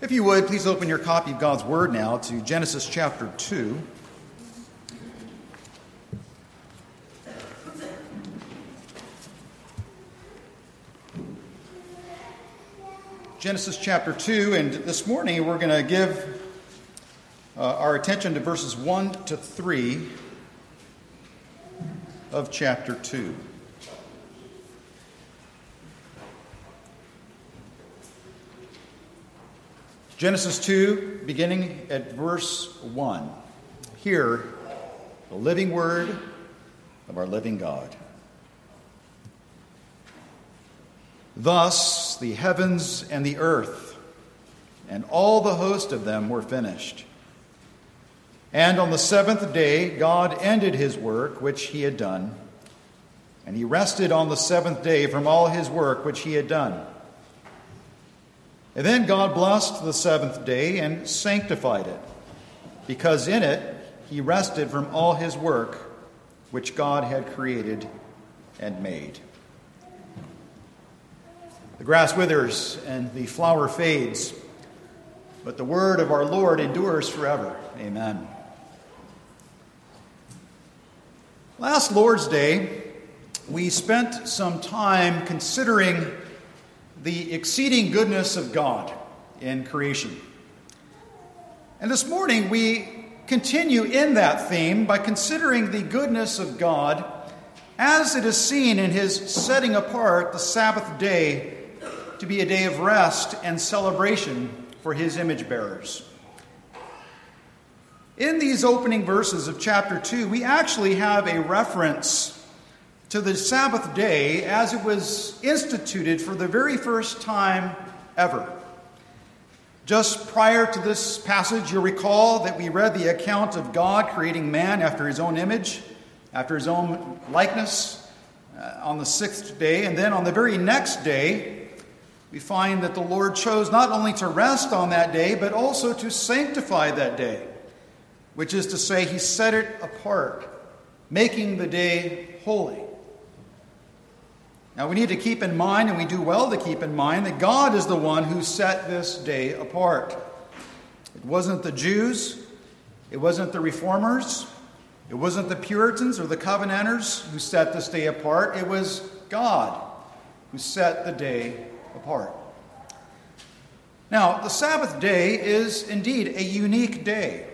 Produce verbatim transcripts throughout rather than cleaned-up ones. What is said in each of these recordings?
If you would, please open your copy of God's Word now to Genesis chapter two. Genesis chapter two, and this morning we're going to give uh, our attention to verses one to three of chapter two. Genesis two, beginning at verse one. Hear the living word of our living God. Thus the heavens and the earth and all the host of them were finished. And on the seventh day God ended his work which he had done, and he rested on the seventh day from all his work which he had done. And then God blessed the seventh day and sanctified it, because in it he rested from all his work which God had created and made. The grass withers and the flower fades, but the word of our Lord endures forever. Amen. Last Lord's Day, we spent some time considering the exceeding goodness of God in creation. And this morning we continue in that theme by considering the goodness of God as it is seen in his setting apart the Sabbath day to be a day of rest and celebration for his image bearers. In these opening verses of chapter two, we actually have a reference to the Sabbath day as it was instituted for the very first time ever. Just prior to this passage, you'll recall that we read the account of God creating man after his own image, after his own likeness, uh, on the sixth day. And then on the very next day, we find that the Lord chose not only to rest on that day, but also to sanctify that day, which is to say, he set it apart, making the day holy. Now we need to keep in mind, and we do well to keep in mind, that God is the one who set this day apart. It wasn't the Jews, it wasn't the Reformers, it wasn't the Puritans or the Covenanters who set this day apart. It was God who set the day apart. Now, the Sabbath day is indeed a unique day.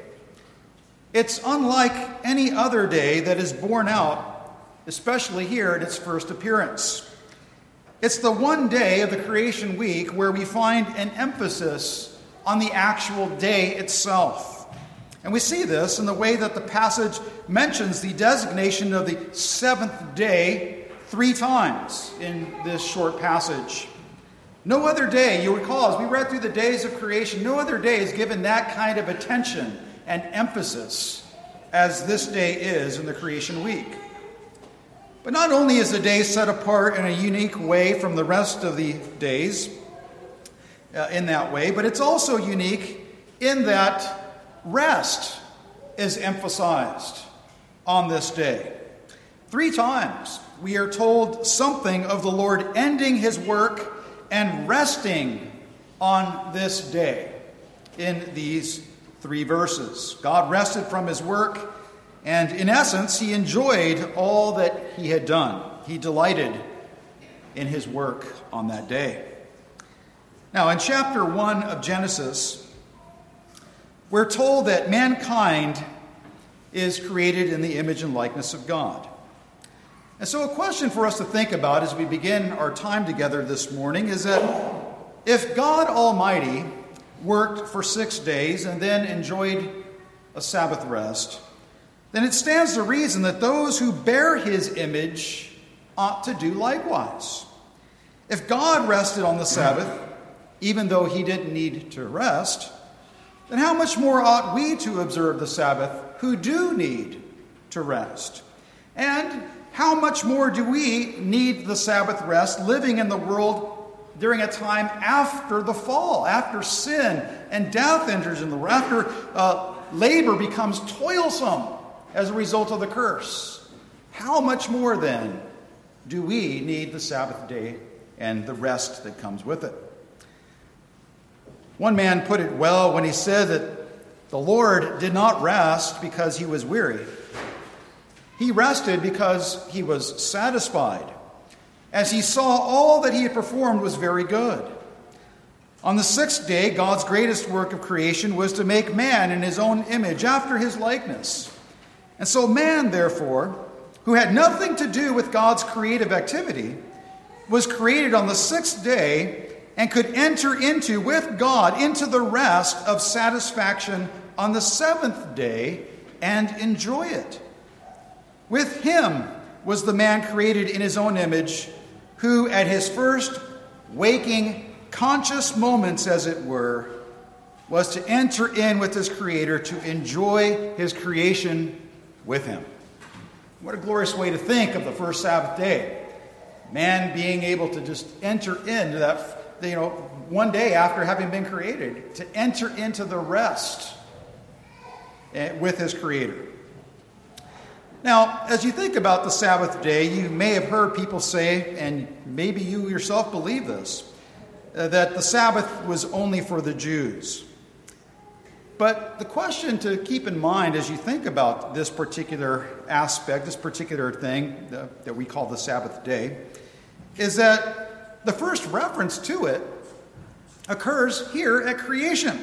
It's unlike any other day that is borne out, especially here at its first appearance. It's the one day of the creation week where we find an emphasis on the actual day itself. And we see this in the way that the passage mentions the designation of the seventh day three times in this short passage. No other day, you recall, as we read through the days of creation, no other day is given that kind of attention and emphasis as this day is in the creation week. But not only is the day set apart in a unique way from the rest of the days uh, in that way, but it's also unique in that rest is emphasized on this day. Three times we are told something of the Lord ending his work and resting on this day in these three verses. God rested from his work, and in essence, he enjoyed all that he had done. He delighted in his work on that day. Now, in chapter one of Genesis, we're told that mankind is created in the image and likeness of God. And so a question for us to think about as we begin our time together this morning is that if God Almighty worked for six days and then enjoyed a Sabbath rest, then it stands to reason that those who bear his image ought to do likewise. If God rested on the Sabbath, even though he didn't need to rest, then how much more ought we to observe the Sabbath who do need to rest? And how much more do we need the Sabbath rest living in the world during a time after the fall, after sin and death enters in the world, after uh, labor becomes toilsome as a result of the curse? How much more then do we need the Sabbath day and the rest that comes with it? One man put it well when he said that the Lord did not rest because he was weary. He rested because he was satisfied, as he saw all that he had performed was very good. On the sixth day, God's greatest work of creation was to make man in his own image, after his likeness. And so man, therefore, who had nothing to do with God's creative activity, was created on the sixth day and could enter into, with God, into the rest of satisfaction on the seventh day and enjoy it. With him was the man created in his own image, who at his first waking, conscious moments, as it were, was to enter in with his Creator, to enjoy his creation with him. What a glorious way to think of the first Sabbath day. Man being able to just enter into that, you know, one day after having been created, to enter into the rest with his Creator. Now, as you think about the Sabbath day, you may have heard people say, and maybe you yourself believe this, uh, that the Sabbath was only for the Jews. But the question to keep in mind as you think about this particular aspect, this particular thing uh, that we call the Sabbath day, is that the first reference to it occurs here at creation.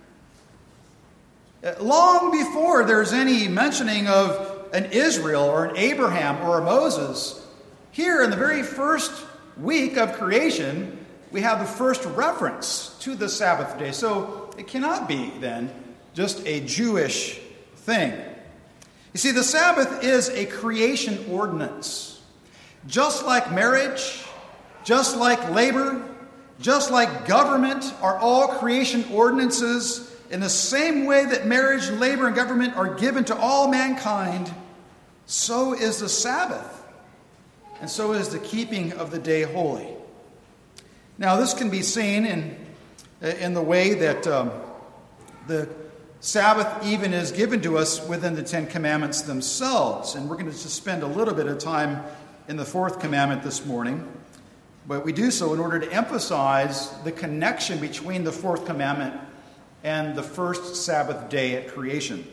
Long before there's any mentioning of an Israel or an Abraham or a Moses, here in the very first week of creation, we have the first reference to the Sabbath day. So it cannot be, then, just a Jewish thing. You see, the Sabbath is a creation ordinance. Just like marriage, just like labor, just like government are all creation ordinances, in the same way that marriage, labor, and government are given to all mankind, so is the Sabbath, and so is the keeping of the day holy. Now, this can be seen in, in the way that um, the Sabbath even is given to us within the Ten Commandments themselves. And we're going to just spend a little bit of time in the fourth commandment this morning. But we do so in order to emphasize the connection between the fourth commandment and the first Sabbath day at creation.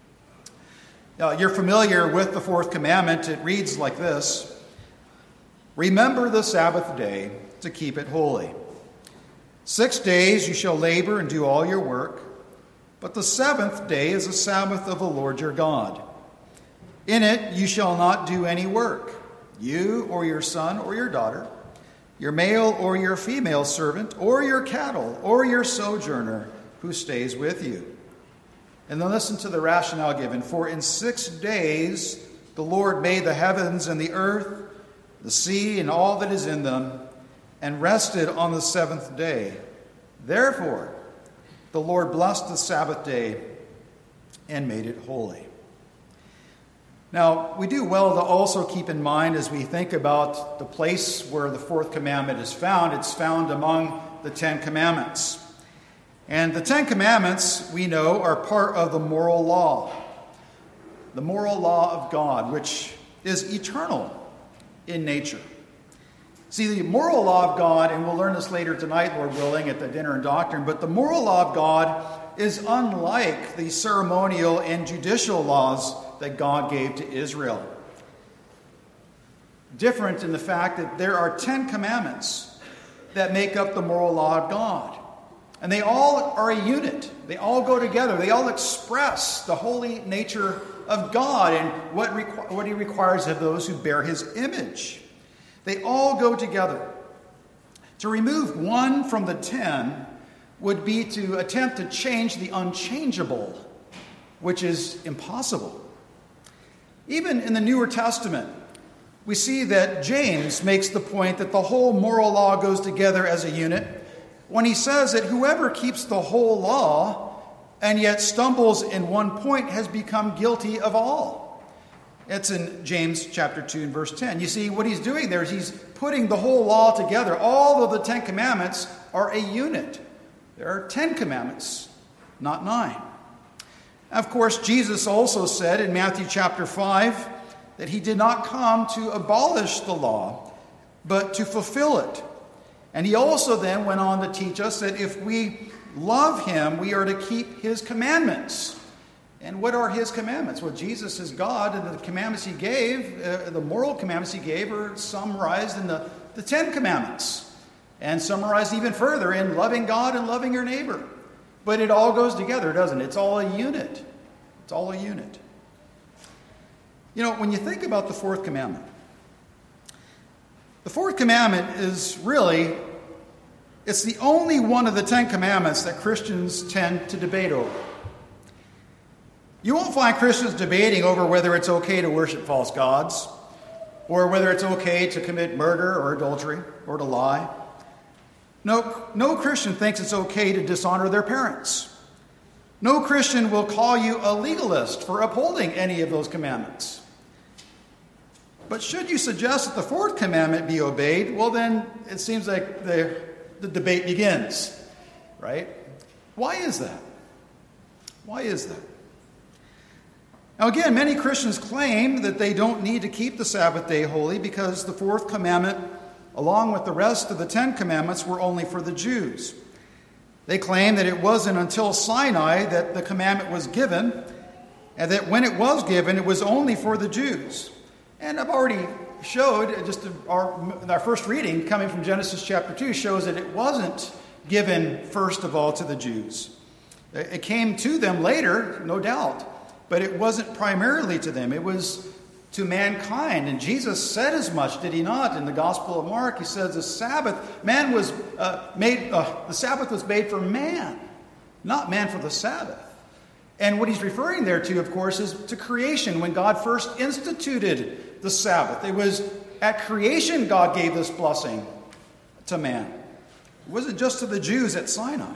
Now, you're familiar with the fourth commandment. It reads like this: "Remember the Sabbath day to keep it holy. Six days you shall labor and do all your work, but the seventh day is the Sabbath of the Lord your God. In it you shall not do any work, you or your son or your daughter, your male or your female servant, or your cattle, or your sojourner who stays with you." And then listen to the rationale given. "For in six days the Lord made the heavens and the earth, the sea and all that is in them, and rested on the seventh day. Therefore the Lord blessed the Sabbath day and made it holy." Now, we do well to also keep in mind, as we think about the place where the fourth commandment is found, it's found among the Ten Commandments. And the Ten Commandments, we know, are part of the moral law. The moral law of God, which is eternal in nature. See, the moral law of God, and we'll learn this later tonight, Lord willing, at the dinner and doctrine, but the moral law of God is unlike the ceremonial and judicial laws that God gave to Israel. Different in the fact that there are Ten Commandments that make up the moral law of God. And they all are a unit. They all go together. They all express the holy nature of God and what, requ- what he requires of those who bear his image. They all go together. To remove one from the ten would be to attempt to change the unchangeable, which is impossible. Even in the Newer Testament, we see that James makes the point that the whole moral law goes together as a unit when he says that whoever keeps the whole law and yet stumbles in one point has become guilty of all. It's in James chapter two and verse ten. You see, what he's doing there is he's putting the whole law together. All of the Ten Commandments are a unit. There are ten commandments, not nine. Of course, Jesus also said in Matthew chapter five that he did not come to abolish the law, but to fulfill it. And he also then went on to teach us that if we love him, we are to keep his commandments. And what are his commandments? Well, Jesus is God, and the commandments he gave, uh, the moral commandments he gave, are summarized in the, the Ten Commandments, and summarized even further in loving God and loving your neighbor. But it all goes together, doesn't it? It's all a unit. It's all a unit. You know, when you think about the fourth commandment, the fourth commandment is really, it's the only one of the Ten Commandments that Christians tend to debate over. You won't find Christians debating over whether it's okay to worship false gods, or whether it's okay to commit murder or adultery or to lie. No, no Christian thinks it's okay to dishonor their parents. No Christian will call you a legalist for upholding any of those commandments. But should you suggest that the fourth commandment be obeyed, well then it seems like the, the debate begins, right? Why is that? Why is that? Now again, many Christians claim that they don't need to keep the Sabbath day holy because the fourth commandment, along with the rest of the Ten Commandments, were only for the Jews. They claim that it wasn't until Sinai that the commandment was given, and that when it was given, it was only for the Jews. And I've already showed, just our, our first reading coming from Genesis chapter two shows that it wasn't given first of all to the Jews. It came to them later, no doubt, but it wasn't primarily to them. It was to mankind. And Jesus said as much, did he not? In the Gospel of Mark, he says the Sabbath, man was uh, made, uh, the Sabbath was made for man, not man for the Sabbath. And what he's referring there to, of course, is to creation, when God first instituted the Sabbath. It was at creation God gave this blessing to man. It wasn't just to the Jews at Sinai.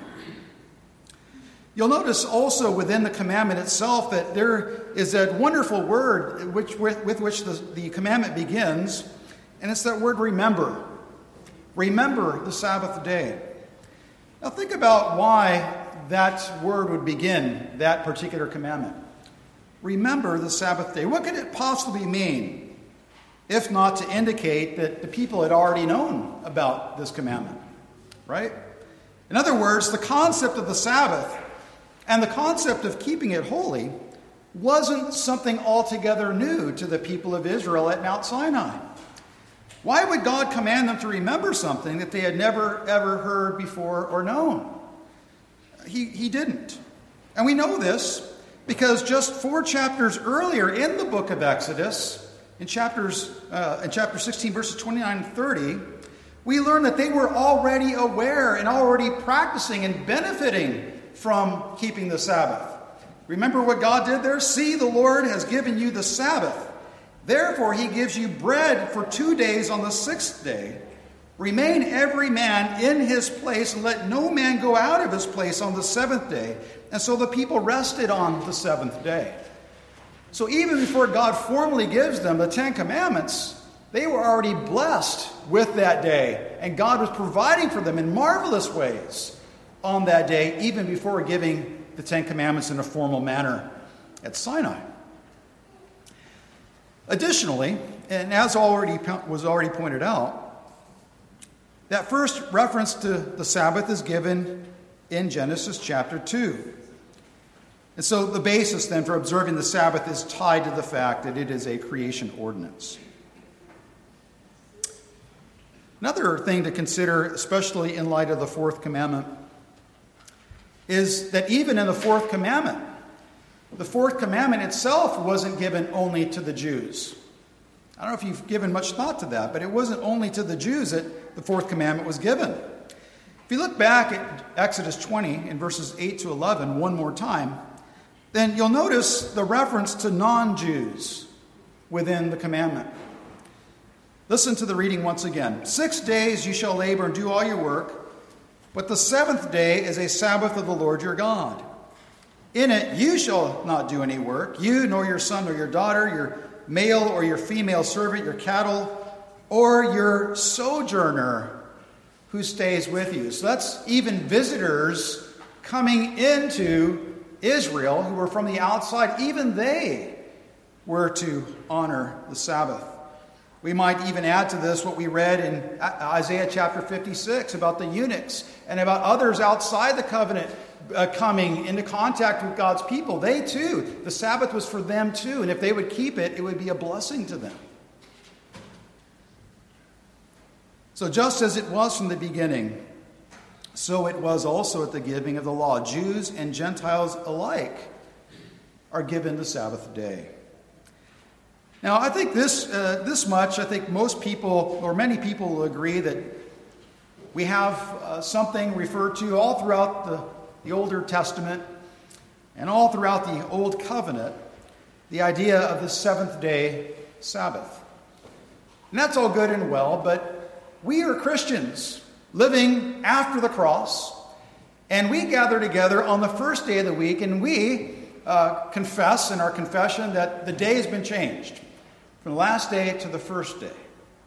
You'll notice also within the commandment itself that there is that wonderful word which, with, with which the, the commandment begins, and it's that word remember. Remember the Sabbath day. Now think about why that word would begin that particular commandment. Remember the Sabbath day. What could it possibly mean, if not to indicate that the people had already known about this commandment, right? In other words, the concept of the Sabbath and the concept of keeping it holy wasn't something altogether new to the people of Israel at Mount Sinai. Why would God command them to remember something that they had never, ever heard before or known? He, he didn't. And we know this because just four chapters earlier in the book of Exodus, in chapters uh, in chapter sixteen, verses twenty-nine and thirty, we learn that they were already aware and already practicing and benefiting from keeping the Sabbath. Remember what God did there? See, the Lord has given you the Sabbath. Therefore, he gives you bread for two days on the sixth day. Remain every man in his place, and let no man go out of his place on the seventh day. And so the people rested on the seventh day. So even before God formally gives them the Ten Commandments, they were already blessed with that day. And God was providing for them in marvelous ways on that day, even before giving the Ten Commandments in a formal manner at Sinai. Additionally, and as already was already pointed out, that first reference to the Sabbath is given in Genesis chapter two. And so the basis then for observing the Sabbath is tied to the fact that it is a creation ordinance. Another thing to consider, especially in light of the fourth commandment, is that even in the fourth commandment, the fourth commandment itself wasn't given only to the Jews. I don't know if you've given much thought to that, but it wasn't only to the Jews that the fourth commandment was given. If you look back at Exodus twenty in verses eight to eleven one more time, then you'll notice the reference to non-Jews within the commandment. Listen to the reading once again. Six days you shall labor and do all your work, but the seventh day is a Sabbath of the Lord your God. In it you shall not do any work, you nor your son nor your daughter, your male or your female servant, your cattle, or your sojourner who stays with you. So that's even visitors coming into Israel who were from the outside. Even they were to honor the Sabbath. We might even add to this what we read in Isaiah chapter fifty-six about the eunuchs and about others outside the covenant uh, coming into contact with God's people. They too, the Sabbath was for them too, and if they would keep it, it would be a blessing to them. So just as it was from the beginning, so it was also at the giving of the law. Jews and Gentiles alike are given the Sabbath day. Now, I think this uh, this much, I think most people, or many people will agree that we have uh, something referred to all throughout the, the Older Testament and all throughout the Old Covenant, the idea of the seventh day Sabbath. And that's all good and well, but we are Christians living after the cross, and we gather together on the first day of the week, and we uh, confess in our confession that the day has been changed from the last day to the first day.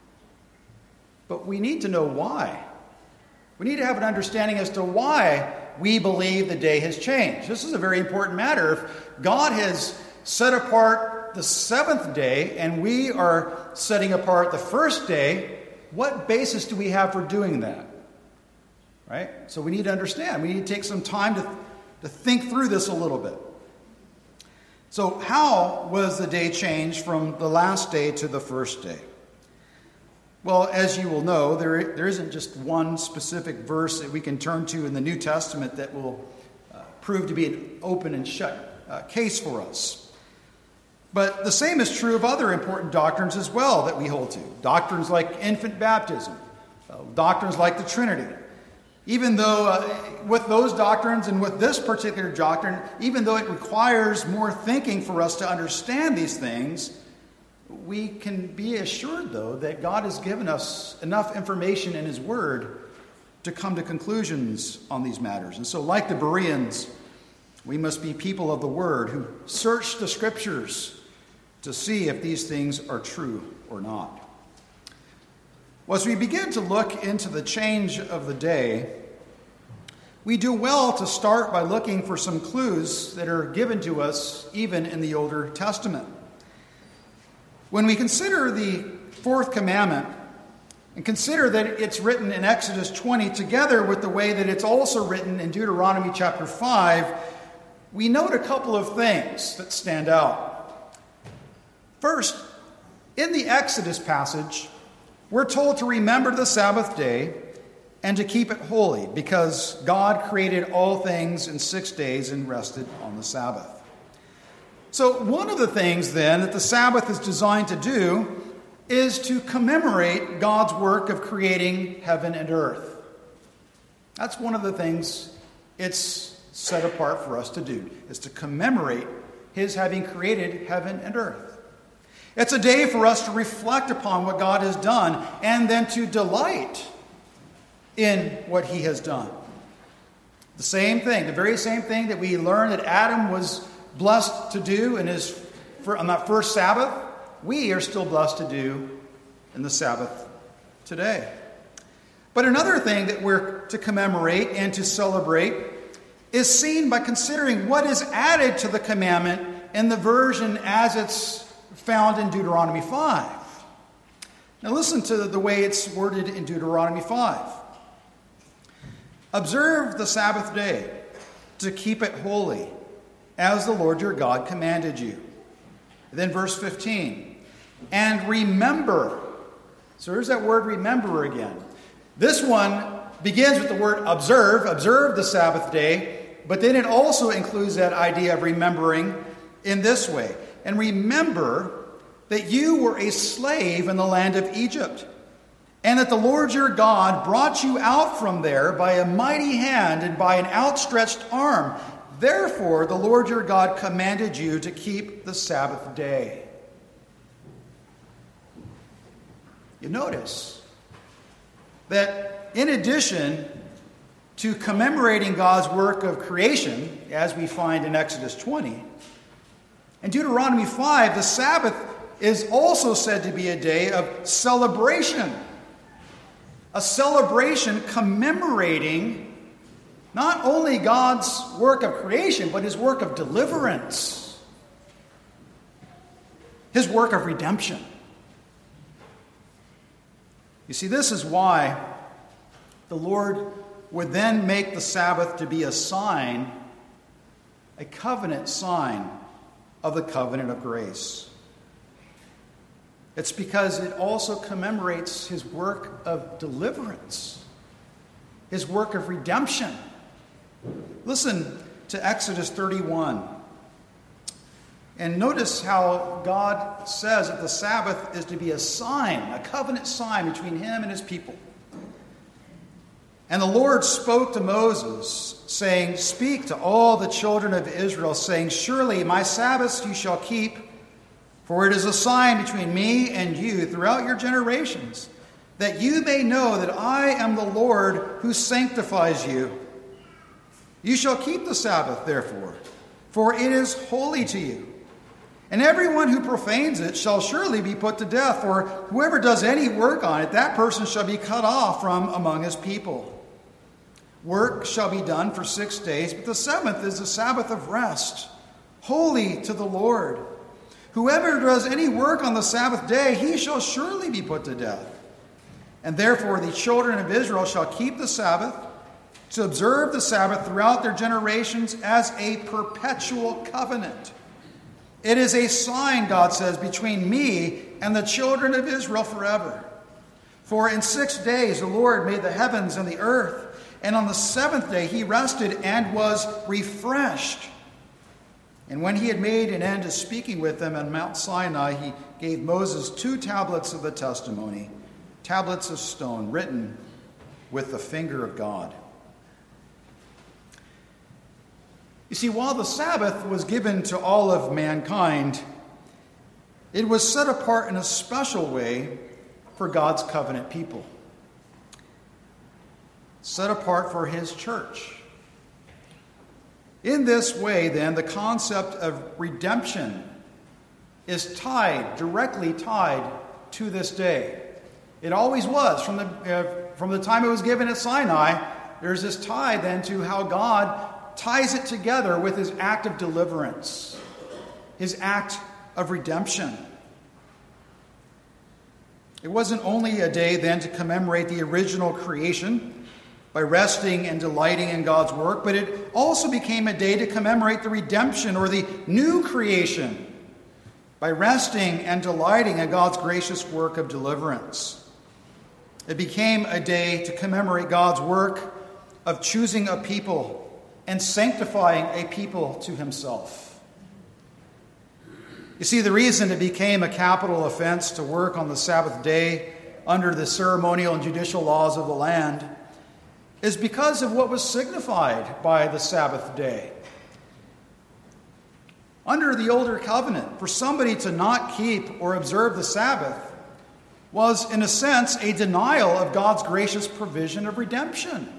But we need to know why. We need to have an understanding as to why we believe the day has changed. This is a very important matter. If God has set apart the seventh day and we are setting apart the first day, what basis do we have for doing that? Right? So we need to understand. We need to take some time to, to think through this a little bit. So how was the day changed from the last day to the first day? Well, as you will know, there, there isn't just one specific verse that we can turn to in the New Testament that will uh, prove to be an open and shut uh, case for us. But the same is true of other important doctrines as well that we hold to. Doctrines like infant baptism, uh, doctrines like the Trinity. Even though uh, with those doctrines and with this particular doctrine, even though it requires more thinking for us to understand these things, we can be assured, though, that God has given us enough information in His Word to come to conclusions on these matters. And so, like the Bereans, we must be people of the Word who search the Scriptures to see if these things are true or not. Well, as we begin to look into the change of the day, we do well to start by looking for some clues that are given to us even in the Older Testament. When we consider the fourth commandment and consider that it's written in Exodus twenty together with the way that it's also written in Deuteronomy chapter five, we note a couple of things that stand out. First, in the Exodus passage, we're told to remember the Sabbath day and to keep it holy because God created all things in six days and rested on the Sabbath. So one of the things then that the Sabbath is designed to do is to commemorate God's work of creating heaven and earth. That's one of the things it's set apart for us to do, is to commemorate His having created heaven and earth. It's a day for us to reflect upon what God has done and then to delight in what He has done. The same thing, the very same thing that we learned that Adam was blessed to do in his, on that first Sabbath, we are still blessed to do in the Sabbath today. But another thing that we're to commemorate and to celebrate is seen by considering what is added to the commandment in the version as it's found in Deuteronomy five. Now listen to the way it's worded in Deuteronomy five. Observe the Sabbath day to keep it holy, as the Lord your God commanded you. Then verse fifteen. And remember. So there's that word remember again. This one begins with the word observe. Observe the Sabbath day. But then it also includes that idea of remembering in this way. And remember that you were a slave in the land of Egypt, and that the Lord your God brought you out from there by a mighty hand and by an outstretched arm. Therefore, the Lord your God commanded you to keep the Sabbath day. You notice that in addition to commemorating God's work of creation, as we find in Exodus twenty, in Deuteronomy five, the Sabbath is also said to be a day of celebration. A celebration commemorating not only God's work of creation, but His work of deliverance. His work of redemption. You see, this is why the Lord would then make the Sabbath to be a sign, a covenant sign of the covenant of grace. It's because it also commemorates his work of deliverance, his work of redemption. Listen to Exodus thirty-one. And notice how God says that the Sabbath is to be a sign, a covenant sign between him and his people. And the Lord spoke to Moses, saying, "Speak to all the children of Israel, saying, Surely my Sabbaths you shall keep, for it is a sign between me and you throughout your generations, that you may know that I am the Lord who sanctifies you. You shall keep the Sabbath, therefore, for it is holy to you. And everyone who profanes it shall surely be put to death, for whoever does any work on it, that person shall be cut off from among his people. Work shall be done for six days, but the seventh is the Sabbath of rest, holy to the Lord. Whoever does any work on the Sabbath day, he shall surely be put to death. And therefore the children of Israel shall keep the Sabbath, to observe the Sabbath throughout their generations as a perpetual covenant. It is a sign, God says, between me and the children of Israel forever. For in six days the Lord made the heavens and the earth, and on the seventh day he rested and was refreshed. And when he had made an end of speaking with them on Mount Sinai, he gave Moses two tablets of the testimony, tablets of stone written with the finger of God." You see, while the Sabbath was given to all of mankind, it was set apart in a special way for God's covenant people. Set apart for his church. In this way, then, the concept of redemption is tied, directly tied to this day. It always was. From the, uh, from the time it was given at Sinai, there's this tie then to how God ties it together with his act of deliverance, his act of redemption. It wasn't only a day then to commemorate the original creation by resting and delighting in God's work, but it also became a day to commemorate the redemption or the new creation by resting and delighting in God's gracious work of deliverance. It became a day to commemorate God's work of choosing a people and sanctifying a people to himself. You see, the reason it became a capital offense to work on the Sabbath day under the ceremonial and judicial laws of the land is because of what was signified by the Sabbath day. Under the older covenant, for somebody to not keep or observe the Sabbath was, in a sense, a denial of God's gracious provision of redemption.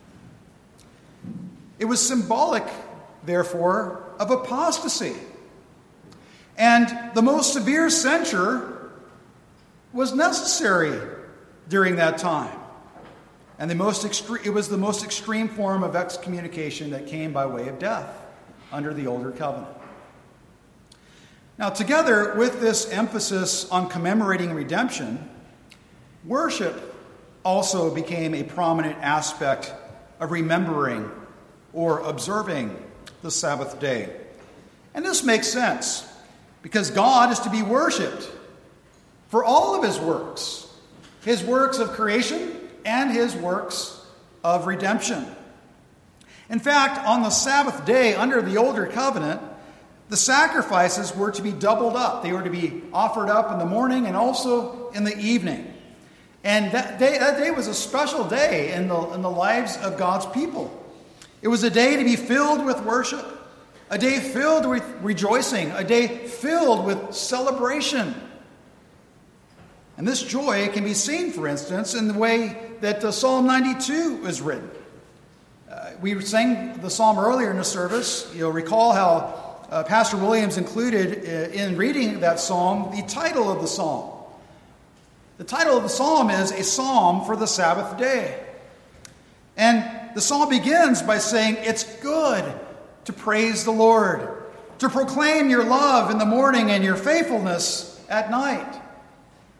It was symbolic, therefore, of apostasy. And the most severe censure was necessary during that time. And the most extre- it was the most extreme form of excommunication that came by way of death under the older covenant. Now, together with this emphasis on commemorating redemption, worship also became a prominent aspect of remembering or observing the Sabbath day. And this makes sense, because God is to be worshipped for all of his works, his works of creation and his works of redemption. In fact, on the Sabbath day under the older covenant, the sacrifices were to be doubled up. They were to be offered up in the morning and also in the evening. And that day, that day was a special day in the, in the lives of God's people. It was a day to be filled with worship, a day filled with rejoicing, a day filled with celebration. And this joy can be seen, for instance, in the way that uh, Psalm ninety-two is written. Uh, we sang the psalm earlier in the service. You'll recall how uh, Pastor Williams included uh, in reading that psalm the title of the psalm. The title of the psalm is A Psalm for the Sabbath Day. And the psalm begins by saying, it's good to praise the Lord, to proclaim your love in the morning and your faithfulness at night.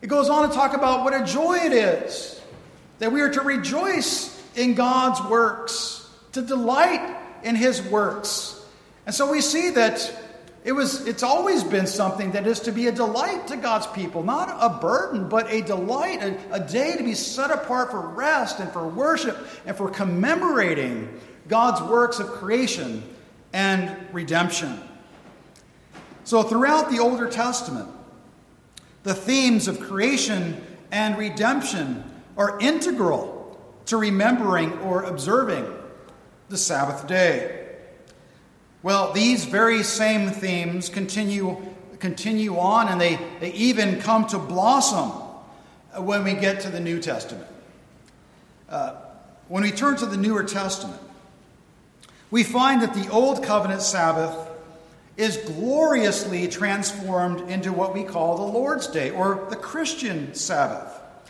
It goes on to talk about what a joy it is that we are to rejoice in God's works, to delight in his works. And so we see that it was, it's always been something that is to be a delight to God's people, not a burden, but a delight, a, a day to be set apart for rest and for worship and for commemorating God's works of creation and redemption. So throughout the Older Testament, the themes of creation and redemption are integral to remembering or observing the Sabbath day. Well, these very same themes continue, continue on, and they, they even come to blossom when we get to the New Testament. Uh, when we turn to the Newer Testament, we find that the Old Covenant Sabbath is gloriously transformed into what we call the Lord's Day, or the Christian Sabbath.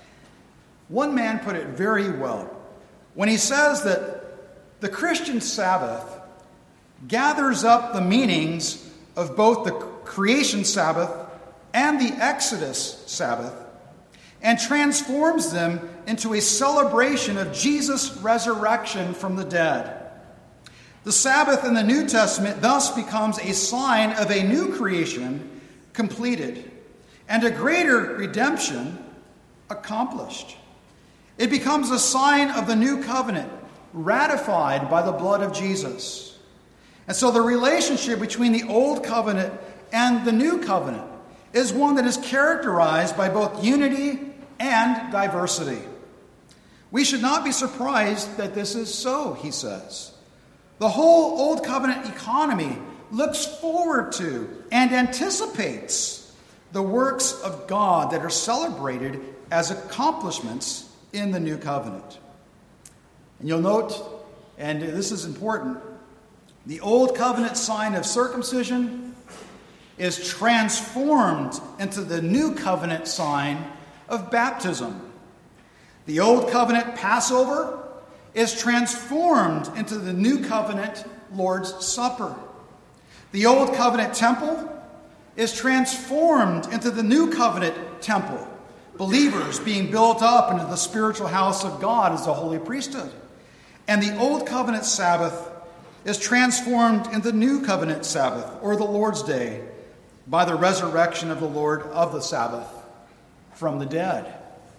One man put it very well when he says that the Christian Sabbath gathers up the meanings of both the creation Sabbath and the Exodus Sabbath and transforms them into a celebration of Jesus' resurrection from the dead. The Sabbath in the New Testament thus becomes a sign of a new creation completed and a greater redemption accomplished. It becomes a sign of the new covenant ratified by the blood of Jesus. And so the relationship between the Old Covenant and the New Covenant is one that is characterized by both unity and diversity. We should not be surprised that this is so, he says. The whole Old Covenant economy looks forward to and anticipates the works of God that are celebrated as accomplishments in the New Covenant. And you'll note, and this is important, the Old Covenant sign of circumcision is transformed into the New Covenant sign of baptism. The Old Covenant Passover is transformed into the New Covenant Lord's Supper. The Old Covenant temple is transformed into the New Covenant temple, believers being built up into the spiritual house of God as the holy priesthood. And the Old Covenant Sabbath is transformed into the New Covenant Sabbath, or the Lord's Day, by the resurrection of the Lord of the Sabbath from the dead.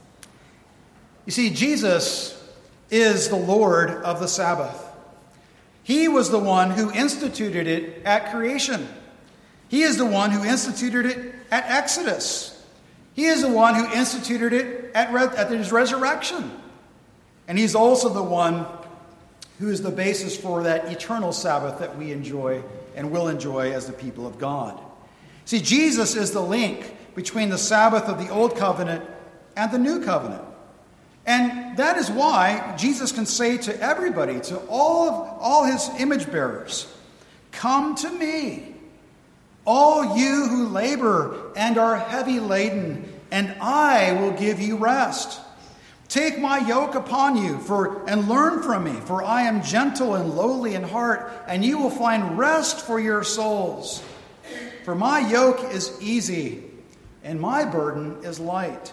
You see, Jesus is the Lord of the Sabbath. He was the one who instituted it at creation. He is the one who instituted it at Exodus. He is the one who instituted it at, re- at his resurrection. And he's also the one who is the basis for that eternal Sabbath that we enjoy and will enjoy as the people of God. See, Jesus is the link between the Sabbath of the Old Covenant and the New Covenant. And that is why Jesus can say to everybody, to all of all his image bearers, "Come to me, all you who labor and are heavy laden, and I will give you rest. Take my yoke upon you for and learn from me, for I am gentle and lowly in heart, and you will find rest for your souls. For my yoke is easy, and my burden is light."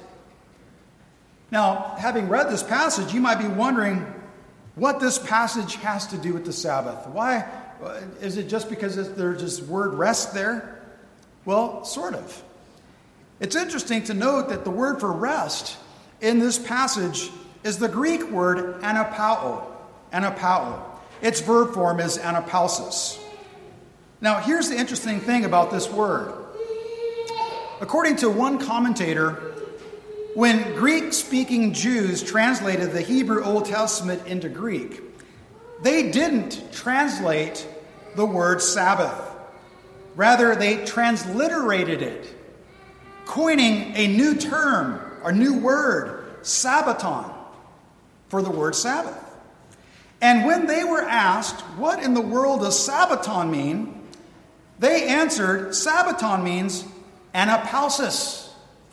Now, having read this passage, you might be wondering what this passage has to do with the Sabbath. Why? Is it just because there's this word rest there? Well, sort of. It's interesting to note that the word for rest in this passage is the Greek word anapao. Anapao. Its verb form is anapausis. Now, here's the interesting thing about this word. According to one commentator, when Greek-speaking Jews translated the Hebrew Old Testament into Greek, they didn't translate the word Sabbath. Rather, they transliterated it, coining a new term, a new word, Sabbaton, for the word Sabbath. And when they were asked, what in the world does Sabbaton mean? They answered, Sabbaton means anapausis.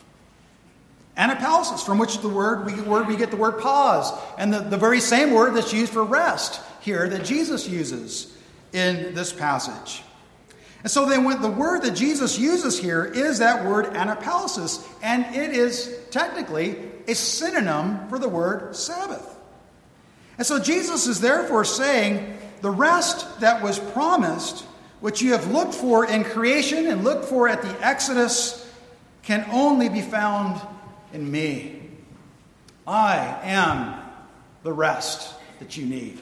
Anapausis, from which the word we, word we get the word pause, and the, the very same word that's used for rest here that Jesus uses in this passage. And And so then when the word that Jesus uses here is that word anapalisis, and it is technically a synonym for the word Sabbath. And so Jesus is therefore saying, the rest that was promised, which you have looked for in creation and looked for at the Exodus, can only be found in me. I am the rest that you need.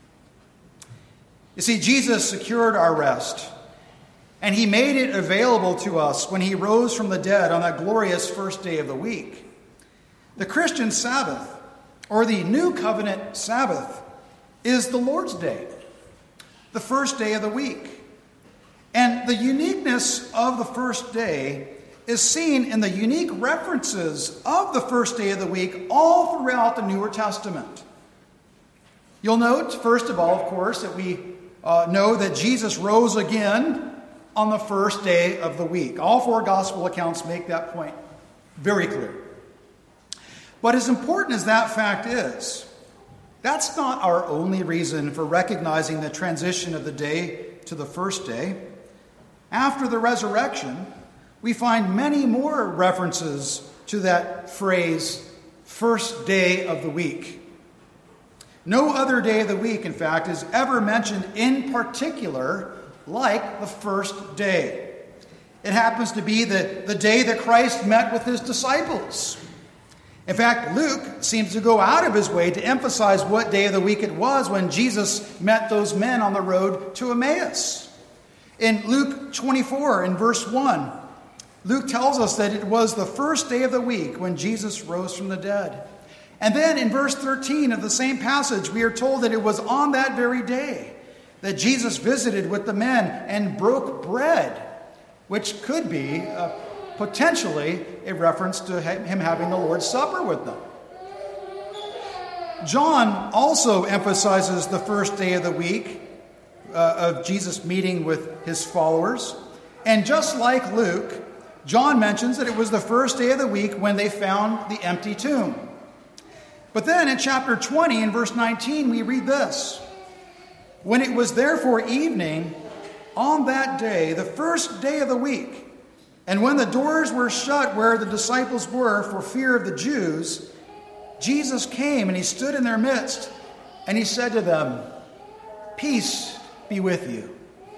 You see, Jesus secured our rest, and he made it available to us when he rose from the dead on that glorious first day of the week. The Christian Sabbath, or the New Covenant Sabbath, is the Lord's Day, the first day of the week. And the uniqueness of the first day is seen in the unique references of the first day of the week all throughout the Newer Testament. You'll note, first of all, of course, that we uh, know that Jesus rose again on the first day of the week. All four gospel accounts make that point very clear. But as important as that fact is, that's not our only reason for recognizing the transition of the day to the first day. After the resurrection, we find many more references to that phrase, first day of the week. No other day of the week, in fact, is ever mentioned in particular like the first day. It happens to be the, the day that Christ met with his disciples. In fact, Luke seems to go out of his way to emphasize what day of the week it was when Jesus met those men on the road to Emmaus. In Luke twenty-four, in verse one, Luke tells us that it was the first day of the week when Jesus rose from the dead. And then in verse thirteen of the same passage, we are told that it was on that very day that Jesus visited with the men and broke bread, which could be uh, potentially a reference to him having the Lord's Supper with them. John also emphasizes the first day of the week uh, of Jesus meeting with his followers. And just like Luke, John mentions that it was the first day of the week when they found the empty tomb. But then in chapter twenty, in verse nineteen, we read this. When it was therefore evening on that day, the first day of the week, and when the doors were shut where the disciples were for fear of the Jews, Jesus came and he stood in their midst, and he said to them, "Peace be with you."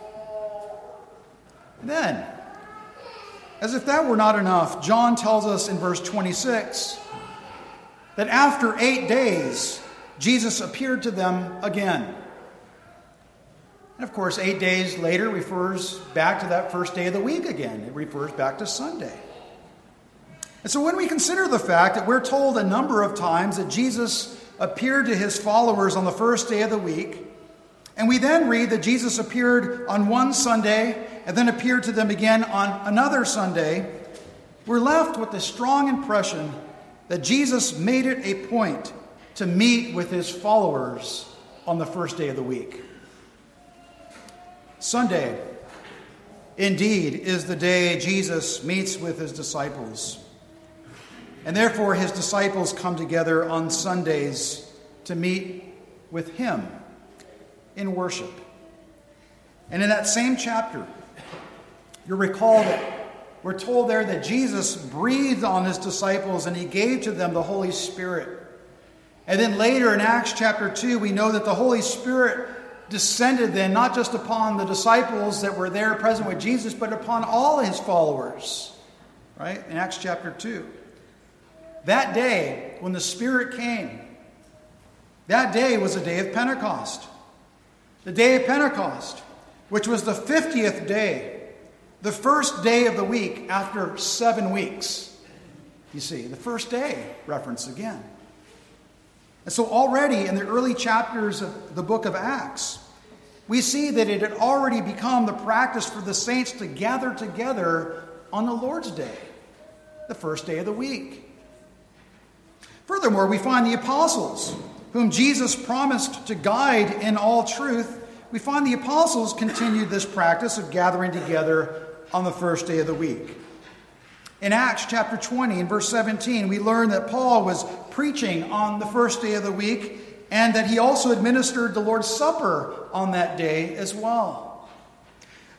Then, as if that were not enough, John tells us in verse twenty-six that after eight days, Jesus appeared to them again. And of course, eight days later refers back to that first day of the week again. It refers back to Sunday. And so when we consider the fact that we're told a number of times that Jesus appeared to his followers on the first day of the week, and we then read that Jesus appeared on one Sunday and then appeared to them again on another Sunday, we're left with the strong impression that Jesus made it a point to meet with his followers on the first day of the week. Sunday, indeed, is the day Jesus meets with his disciples. And therefore, his disciples come together on Sundays to meet with him in worship. And in that same chapter, you'll recall that we're told there that Jesus breathed on his disciples and he gave to them the Holy Spirit. And then later in Acts chapter two, we know that the Holy Spirit descended then not just upon the disciples that were there present with Jesus, but upon all his followers. Right? In Acts chapter two. That day, when the Spirit came, that day was a day of Pentecost. The day of Pentecost, which was the fiftieth day, the first day of the week after seven weeks. You see, the first day reference again. And so already in the early chapters of the book of Acts, we see that it had already become the practice for the saints to gather together on the Lord's Day, the first day of the week. Furthermore, we find the apostles, whom Jesus promised to guide in all truth. We find the apostles continued this practice of gathering together on the first day of the week. In Acts chapter twenty, in verse seventeen, we learn that Paul was preaching on the first day of the week and that he also administered the Lord's Supper on that day as well.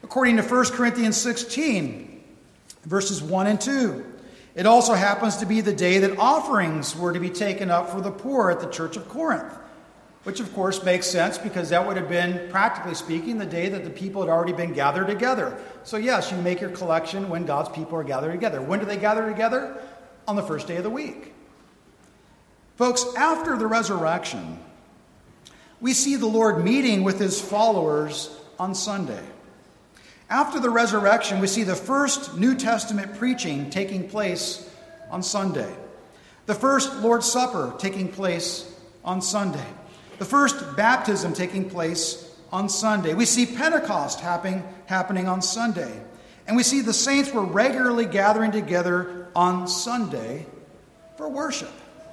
According to First Corinthians sixteen, verses one and two, it also happens to be the day that offerings were to be taken up for the poor at the church of Corinth, which of course makes sense because that would have been, practically speaking, the day that the people had already been gathered together. So yes, you make your collection when God's people are gathered together. When do they gather together? On the first day of the week. Folks, after the resurrection, we see the Lord meeting with his followers on Sunday. After the resurrection, we see the first New Testament preaching taking place on Sunday. The first Lord's Supper taking place on Sunday. The first baptism taking place on Sunday. We see Pentecost happening, happening on Sunday. And we see the saints were regularly gathering together on Sunday for worship.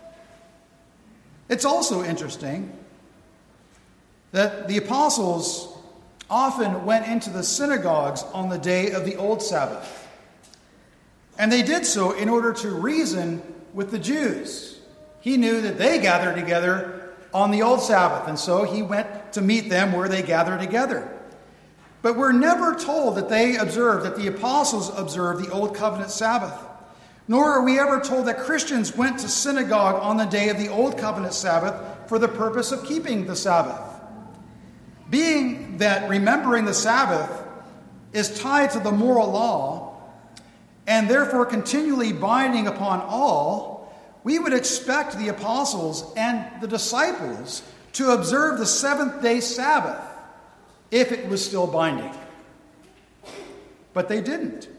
It's also interesting that the apostles often went into the synagogues on the day of the old Sabbath. And they did so in order to reason with the Jews. He knew that they gathered together on the old Sabbath, and so he went to meet them where they gathered together. But we're never told that they observed, that the apostles observed the Old Covenant Sabbath. Nor are we ever told that Christians went to synagogue on the day of the Old Covenant Sabbath for the purpose of keeping the Sabbath. Being that remembering the Sabbath is tied to the moral law and therefore continually binding upon all, we would expect the apostles and the disciples to observe the seventh-day Sabbath if it was still binding. But they didn't.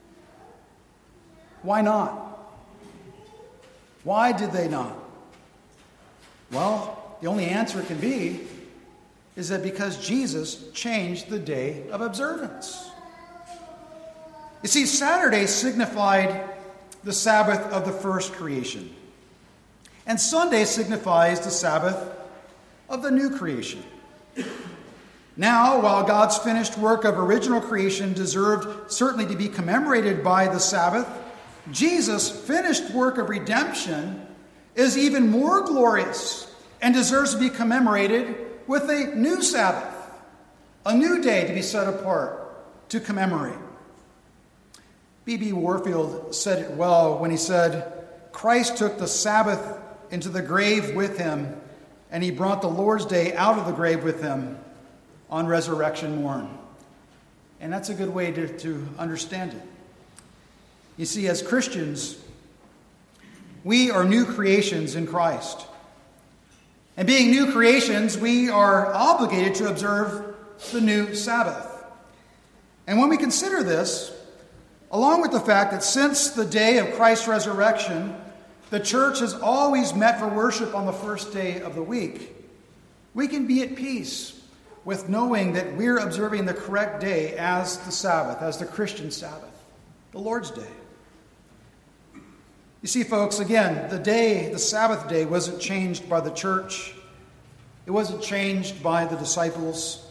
Why not? Why did they not? Well, the only answer can be is that because Jesus changed the day of observance. You see, Saturday signified the Sabbath of the first creation. And Sunday signifies the Sabbath of the new creation. Now, while God's finished work of original creation deserved certainly to be commemorated by the Sabbath, Jesus' finished work of redemption is even more glorious and deserves to be commemorated with a new Sabbath, a new day to be set apart to commemorate. B B Warfield said it well when he said, "Christ took the Sabbath into the grave with him, and he brought the Lord's Day out of the grave with him on resurrection morn." And that's a good way to, to understand it. You see, as Christians, we are new creations in Christ. And being new creations, we are obligated to observe the new Sabbath. And when we consider this, along with the fact that since the day of Christ's resurrection, the church has always met for worship on the first day of the week, we can be at peace with knowing that we're observing the correct day as the Sabbath, as the Christian Sabbath, the Lord's Day. You see, folks, again, the day, the Sabbath day, wasn't changed by the church. It wasn't changed by the disciples.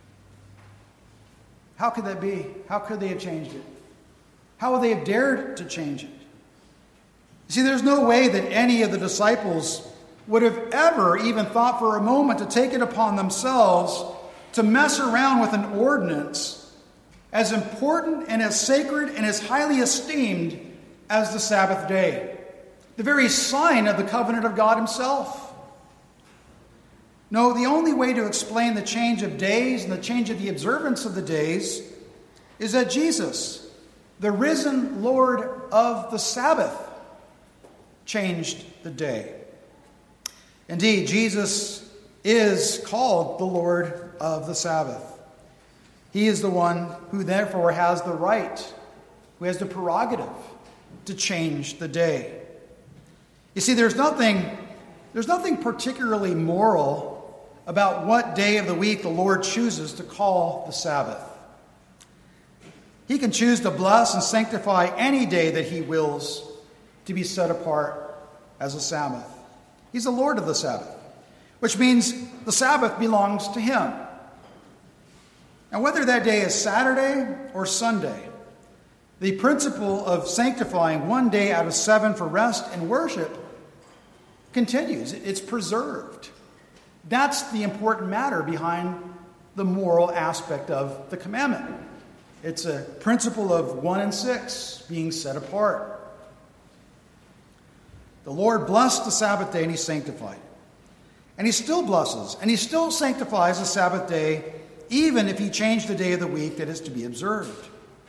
How could that be? How could they have changed it? How would they have dared to change it? You see, there's no way that any of the disciples would have ever even thought for a moment to take it upon themselves to mess around with an ordinance as important and as sacred and as highly esteemed as the Sabbath day, the very sign of the covenant of God himself. No, the only way to explain the change of days and the change of the observance of the days is that Jesus, the risen Lord of the Sabbath, changed the day. Indeed, Jesus is called the Lord of the Sabbath. He is the one who therefore has the right, who has the prerogative to change the day. You see, there's nothing, there's nothing particularly moral about what day of the week the Lord chooses to call the Sabbath. He can choose to bless and sanctify any day that he wills to be set apart as a Sabbath. He's the Lord of the Sabbath, which means the Sabbath belongs to him. And whether that day is Saturday or Sunday, the principle of sanctifying one day out of seven for rest and worship continues. It's preserved. That's the important matter behind the moral aspect of the commandment. It's a principle of one and six being set apart. The Lord blessed the Sabbath day and he sanctified it. And he still blesses and he still sanctifies the Sabbath day, even if he changed the day of the week that is to be observed.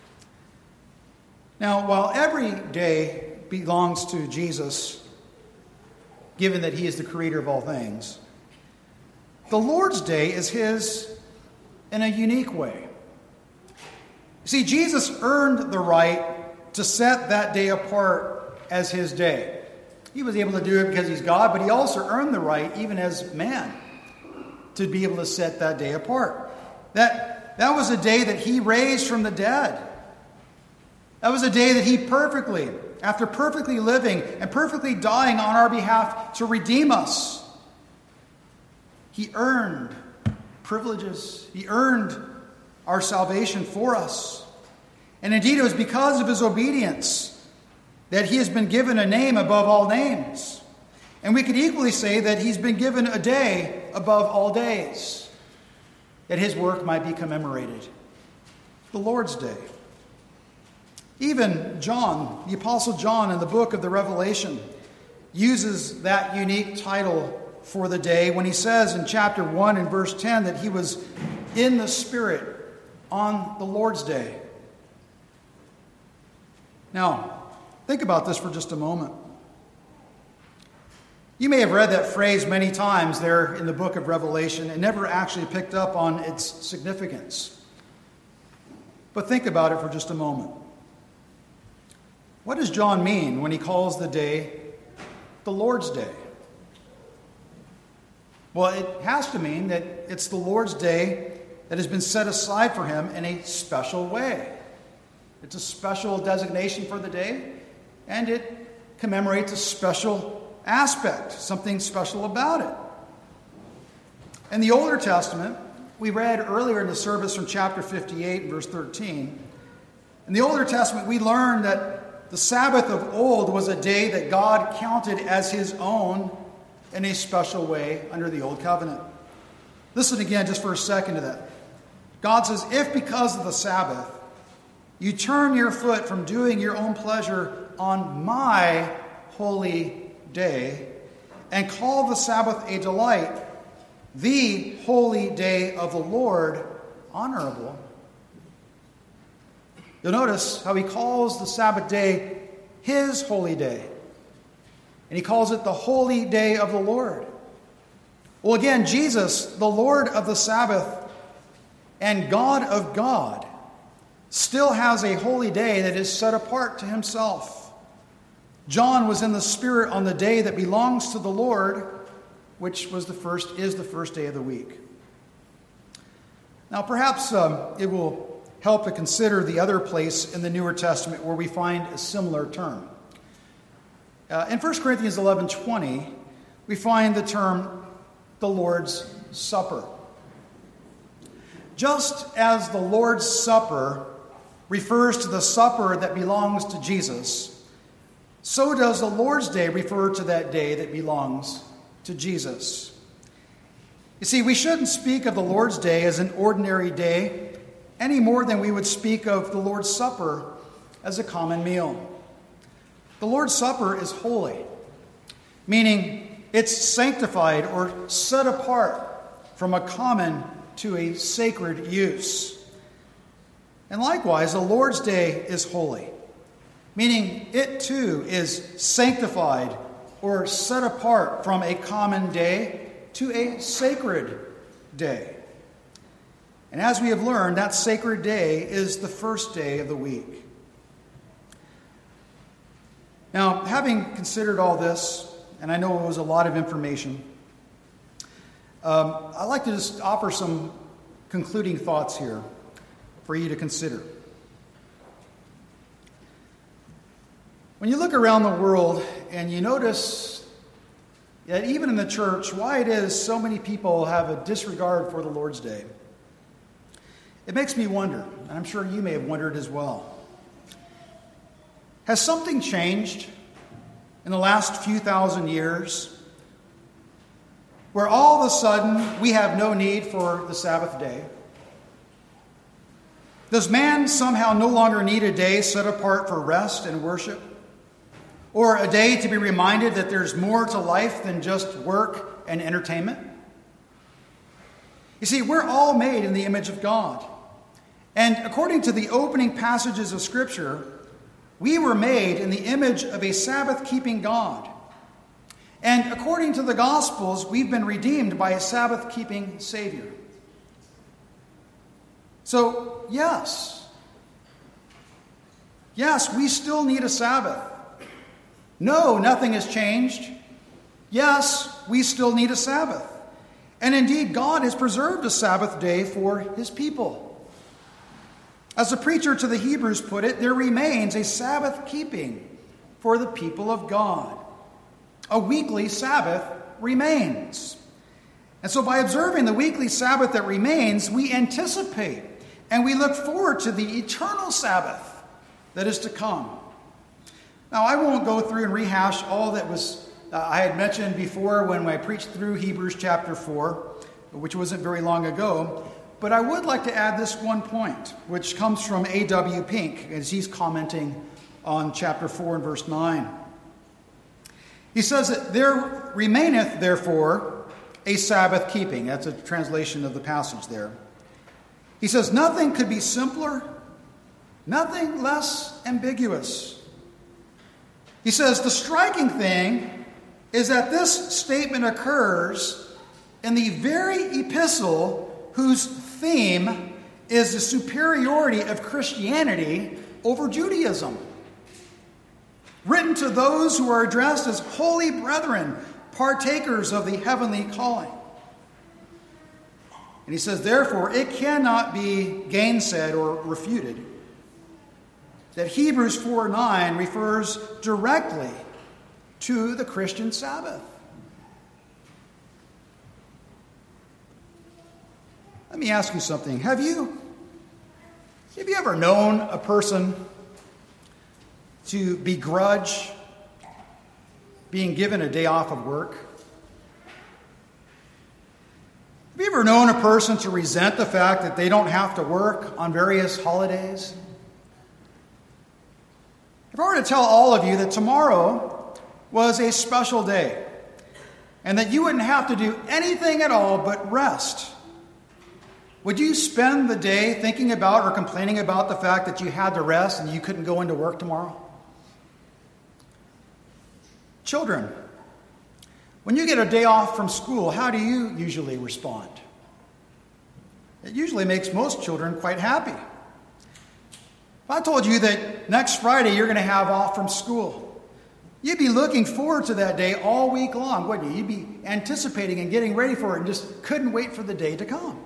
Now, while every day belongs to Jesus, given that he is the creator of all things, the Lord's day is his in a unique way. See, Jesus earned the right to set that day apart as his day. He was able to do it because he's God, but he also earned the right, even as man, to be able to set that day apart. That, that was a day that he raised from the dead. That was a day that he perfectly, after perfectly living and perfectly dying on our behalf to redeem us, he earned privileges. He earned our salvation for us. And indeed, it was because of his obedience that he has been given a name above all names. And we could equally say that he's been given a day above all days, that his work might be commemorated. The Lord's Day. Even John, the Apostle John, in the book of the Revelation, uses that unique title for the day when he says in chapter one and verse ten that he was in the Spirit on the Lord's Day. Now, think about this for just a moment. You may have read that phrase many times there in the book of Revelation and never actually picked up on its significance. But think about it for just a moment. What does John mean when he calls the day the Lord's Day? Well, it has to mean that it's the Lord's Day that has been set aside for him in a special way. It's a special designation for the day, and it commemorates a special aspect, something special about it. In the Older Testament, we read earlier in the service from chapter fifty-eight, verse thirteen. In the Older Testament, we learned that the Sabbath of old was a day that God counted as his own in a special way under the Old Covenant. Listen again just for a second to that. God says, if because of the Sabbath you turn your foot from doing your own pleasure on my holy day and call the Sabbath a delight, the holy day of the Lord honorable. You'll notice how he calls the Sabbath day his holy day. And he calls it the holy day of the Lord. Well, again, Jesus, the Lord of the Sabbath and God of God, still has a holy day that is set apart to himself. John was in the Spirit on the day that belongs to the Lord, which was the first, is the first day of the week. Now, perhaps um, it will help to consider the other place in the Newer Testament where we find a similar term. Uh, in First Corinthians eleven twenty, we find the term the Lord's Supper. Just as the Lord's Supper refers to the supper that belongs to Jesus, so does the Lord's Day refer to that day that belongs to Jesus. You see, we shouldn't speak of the Lord's Day as an ordinary day any more than we would speak of the Lord's Supper as a common meal. The Lord's Supper is holy, meaning it's sanctified or set apart from a common to a sacred use. And likewise, the Lord's Day is holy, meaning it too is sanctified or set apart from a common day to a sacred day. And as we have learned, that sacred day is the first day of the week. Now, having considered all this, and I know it was a lot of information, um, I'd like to just offer some concluding thoughts here for you to consider. When you look around the world and you notice that even in the church, why it is so many people have a disregard for the Lord's Day, it makes me wonder, and I'm sure you may have wondered as well. Has something changed in the last few thousand years where all of a sudden we have no need for the Sabbath day? Does man somehow no longer need a day set apart for rest and worship? Or a day to be reminded that there's more to life than just work and entertainment? You see, we're all made in the image of God. And according to the opening passages of Scripture, we were made in the image of a Sabbath-keeping God. And according to the Gospels, we've been redeemed by a Sabbath-keeping Savior. So, yes. Yes, we still need a Sabbath. No, nothing has changed. Yes, we still need a Sabbath. And indeed, God has preserved a Sabbath day for his people. As the preacher to the Hebrews put it, there remains a Sabbath keeping for the people of God. A weekly Sabbath remains. And so by observing the weekly Sabbath that remains, we anticipate and we look forward to the eternal Sabbath that is to come. Now, I won't go through and rehash all that was uh, I had mentioned before when I preached through Hebrews chapter four, which wasn't very long ago. But I would like to add this one point, which comes from A W Pink, as he's commenting on chapter four and verse nine. He says that there remaineth, therefore, a Sabbath keeping. That's a translation of the passage there. He says, nothing could be simpler, nothing less ambiguous. He says, the striking thing is that this statement occurs in the very epistle whose theme is the superiority of Christianity over Judaism. Written to those who are addressed as holy brethren, partakers of the heavenly calling. And he says, therefore, it cannot be gainsaid or refuted that Hebrews four nine refers directly to the Christian Sabbath. Let me ask you something. Have you, have you ever known a person to begrudge being given a day off of work? Have you ever known a person to resent the fact that they don't have to work on various holidays? If I were to tell all of you that tomorrow was a special day and that you wouldn't have to do anything at all but rest, would you spend the day thinking about or complaining about the fact that you had to rest and you couldn't go into work tomorrow? Children, when you get a day off from school, how do you usually respond? It usually makes most children quite happy. If I told you that next Friday you're going to have off from school, you'd be looking forward to that day all week long, wouldn't you? You'd be anticipating and getting ready for it and just couldn't wait for the day to come.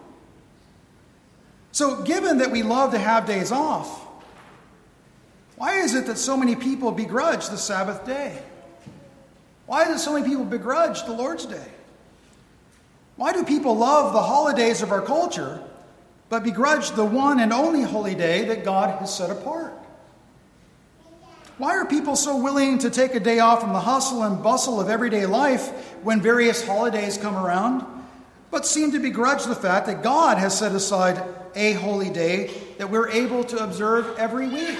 So given that we love to have days off, why is it that so many people begrudge the Sabbath day? Why do so many people begrudge the Lord's Day? Why do people love the holidays of our culture, but begrudge the one and only holy day that God has set apart? Why are people so willing to take a day off from the hustle and bustle of everyday life when various holidays come around, but seem to begrudge the fact that God has set aside a holy day that we're able to observe every week?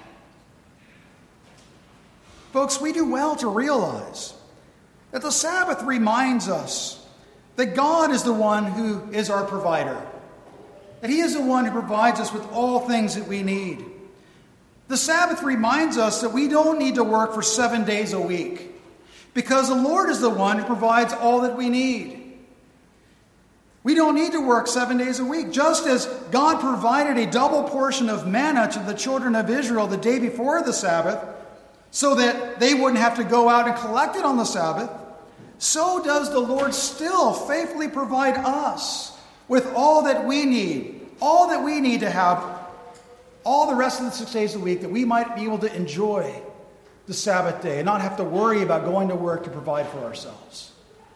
Folks, we do well to realize that the Sabbath reminds us that God is the one who is our provider, that he is the one who provides us with all things that we need. The Sabbath reminds us that we don't need to work for seven days a week because the Lord is the one who provides all that we need. We don't need to work seven days a week. Just as God provided a double portion of manna to the children of Israel the day before the Sabbath so that they wouldn't have to go out and collect it on the Sabbath, so does the Lord still faithfully provide us with all that we need, all that we need to have all the rest of the six days a week, that we might be able to enjoy the Sabbath day and not have to worry about going to work to provide for ourselves.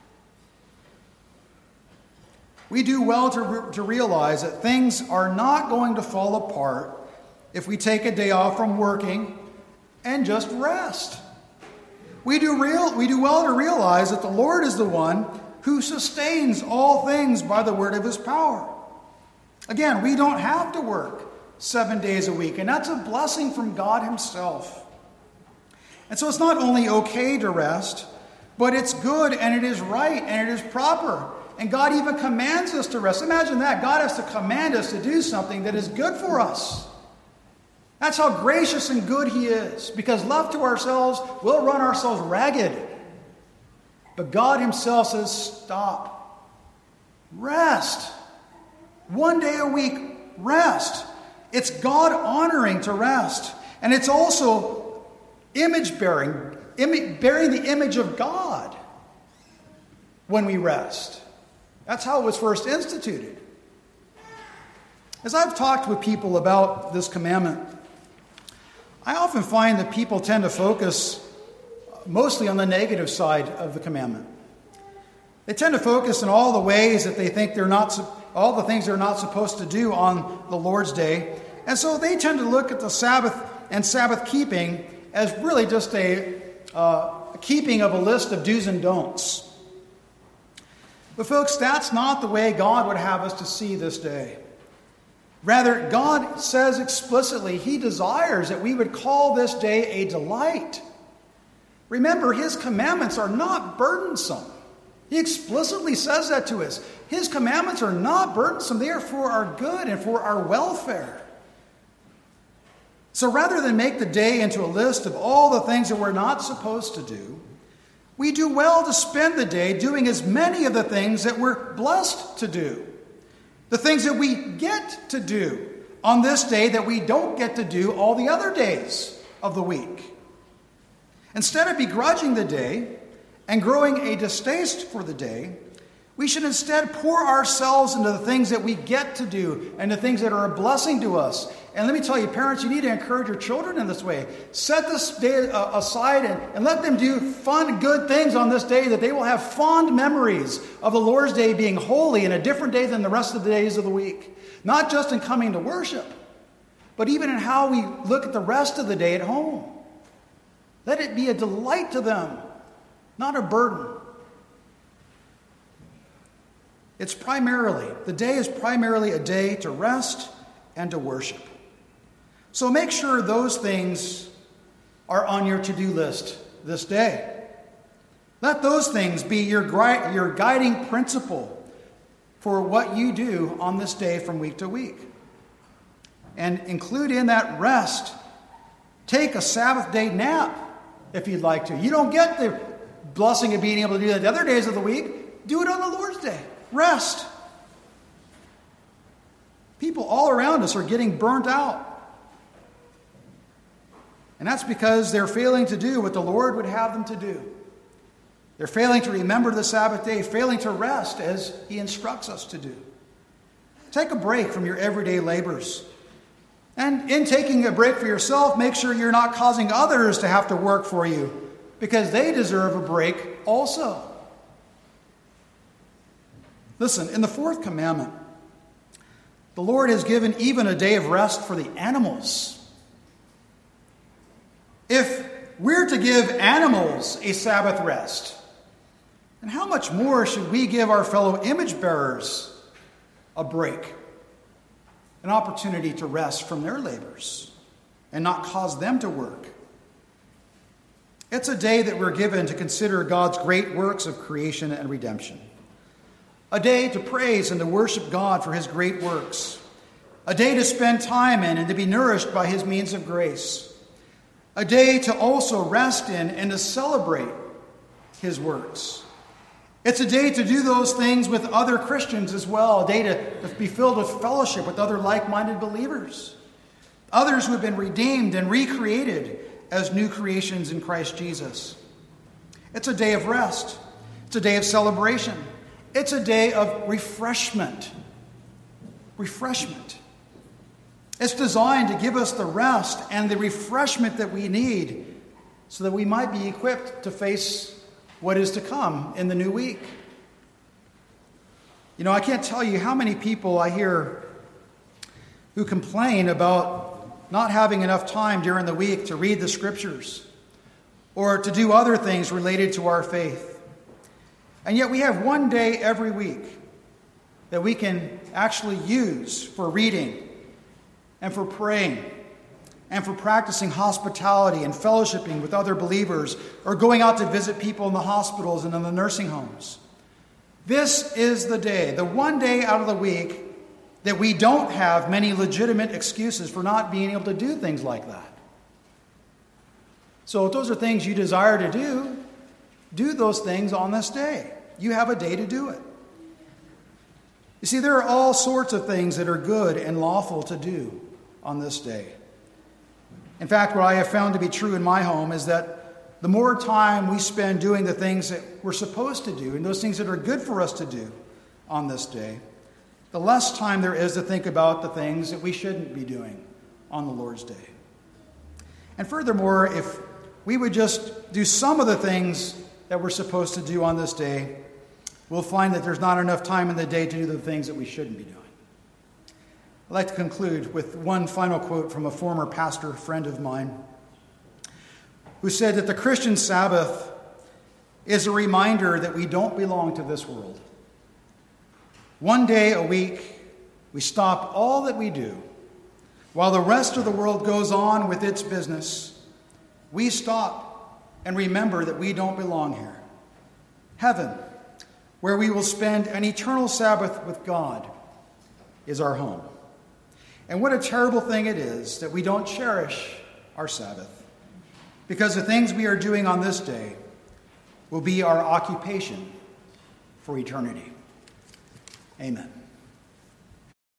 We do well to, re- to realize that things are not going to fall apart if we take a day off from working and just rest. We do, real, we do well to realize that the Lord is the one who sustains all things by the word of his power. Again, we don't have to work seven days a week. And that's a blessing from God himself. And so it's not only okay to rest, but it's good and it is right and it is proper. And God even commands us to rest. Imagine that. God has to command us to do something that is good for us. That's how gracious and good he is. Because left to ourselves, we'll run ourselves ragged. But God himself says, stop. Rest. One day a week, rest. It's God honoring to rest. And it's also image bearing, imi- bearing the image of God when we rest. That's how it was first instituted. As I've talked with people about this commandment, I often find that people tend to focus mostly on the negative side of the commandment. They tend to focus on all the ways that they think they're not, all the things they're not supposed to do on the Lord's Day. And so they tend to look at the Sabbath and Sabbath keeping as really just a uh, keeping of a list of do's and don'ts. But folks, that's not the way God would have us to see this day. Rather, God says explicitly he desires that we would call this day a delight. Remember, his commandments are not burdensome. He explicitly says that to us. His commandments are not burdensome. They are for our good and for our welfare. So rather than make the day into a list of all the things that we're not supposed to do, we do well to spend the day doing as many of the things that we're blessed to do. The things that we get to do on this day that we don't get to do all the other days of the week. Instead of begrudging the day and growing a distaste for the day, we should instead pour ourselves into the things that we get to do and the things that are a blessing to us. And let me tell you, parents, you need to encourage your children in this way. Set this day aside and, and let them do fun, good things on this day, that they will have fond memories of the Lord's Day being holy and a different day than the rest of the days of the week. Not just in coming to worship, but even in how we look at the rest of the day at home. Let it be a delight to them, not a burden. It's primarily, the day is primarily a day to rest and to worship. So make sure those things are on your to-do list this day. Let those things be your, gui- your guiding principle for what you do on this day from week to week. And include in that rest. Take a Sabbath day nap if you'd like to. You don't get the blessing of being able to do that the other days of the week. Do it on the Lord's Day. Rest. People all around us are getting burnt out. And that's because they're failing to do what the Lord would have them to do. They're failing to remember the Sabbath day, failing to rest as he instructs us to do. Take a break from your everyday labors. And in taking a break for yourself, make sure you're not causing others to have to work for you, because they deserve a break also. Listen, in the fourth commandment, the Lord has given even a day of rest for the animals. If we're to give animals a Sabbath rest, then how much more should we give our fellow image bearers a break, an opportunity to rest from their labors and not cause them to work? It's a day that we're given to consider God's great works of creation and redemption. A day to praise and to worship God for his great works. A day to spend time in and to be nourished by his means of grace. A day to also rest in and to celebrate his works. It's a day to do those things with other Christians as well. A day to, to be filled with fellowship with other like-minded believers. Others who have been redeemed and recreated as new creations in Christ Jesus. It's a day of rest. It's a day of celebration. It's a day of refreshment. Refreshment. It's designed to give us the rest and the refreshment that we need so that we might be equipped to face what is to come in the new week. You know, I can't tell you how many people I hear who complain about not having enough time during the week to read the scriptures or to do other things related to our faith. And yet we have one day every week that we can actually use for reading and for praying and for practicing hospitality and fellowshipping with other believers or going out to visit people in the hospitals and in the nursing homes. This is the day, the one day out of the week that we don't have many legitimate excuses for not being able to do things like that. So if those are things you desire to do, do those things on this day. You have a day to do it. You see, there are all sorts of things that are good and lawful to do on this day. In fact, what I have found to be true in my home is that the more time we spend doing the things that we're supposed to do and those things that are good for us to do on this day, the less time there is to think about the things that we shouldn't be doing on the Lord's day. And furthermore, if we would just do some of the things that we're supposed to do on this day, we'll find that there's not enough time in the day to do the things that we shouldn't be doing. I'd like to conclude with one final quote from a former pastor friend of mine who said that the Christian Sabbath is a reminder that we don't belong to this world. One day a week, we stop all that we do. While the rest of the world goes on with its business, we stop and remember that we don't belong here. Heaven, where we will spend an eternal Sabbath with God, is our home. And what a terrible thing it is that we don't cherish our Sabbath, because the things we are doing on this day will be our occupation for eternity. Amen.